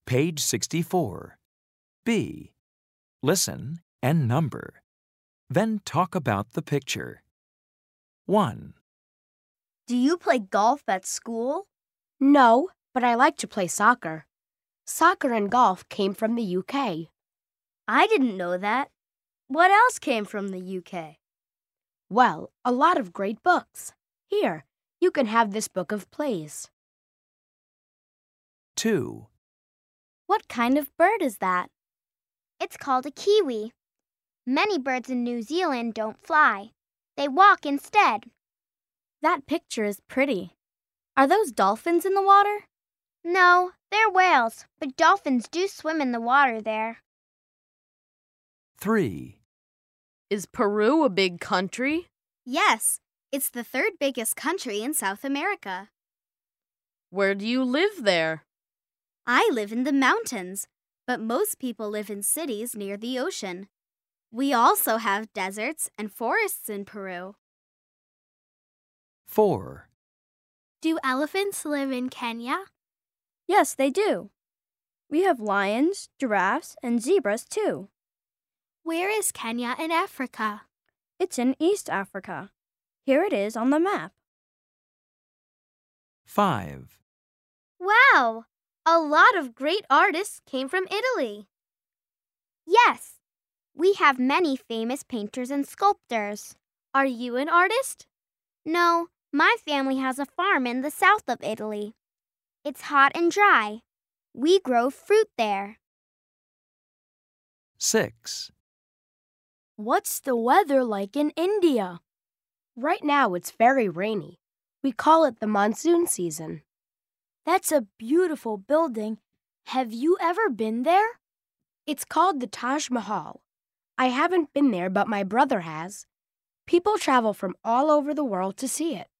Page 64. B. Listen and number. Then talk about the picture. 1, Do you play golf at school? No, but I like to play soccer. Soccer and golf came from the UK. I didn't know that. What else came from the UK? Well, a lot of great books. Here, you can have this book of plays. 2, What kind of bird is that? It's called a kiwi. Many birds in New Zealand don't fly. They walk instead. That picture is pretty. Are those dolphins in the water? No, they're whales, but dolphins do swim in the water there. 3, Is Peru a big country? Yes, it's the third biggest country in South America. Where do you live there? I live in the mountains, but most people live in cities near the ocean. We also have deserts and forests in Peru. 4, Do elephants live in Kenya? Yes, they do. We have lions, giraffes, and zebras too. Where is Kenya in Africa? It's in East Africa. Here it is on the map. 5, Wow! A lot of great artists came from Italy. Yes, we have many famous painters and sculptors. Are you an artist? No, my family has a farm in the south of Italy. It's hot and dry. We grow fruit there. 6, What's the weather like in India? Right now it's very rainy. We call it the monsoon season. That's a beautiful building. Have you ever been there? It's called the Taj Mahal. I haven't been there, but my brother has. People travel from all over the world to see it.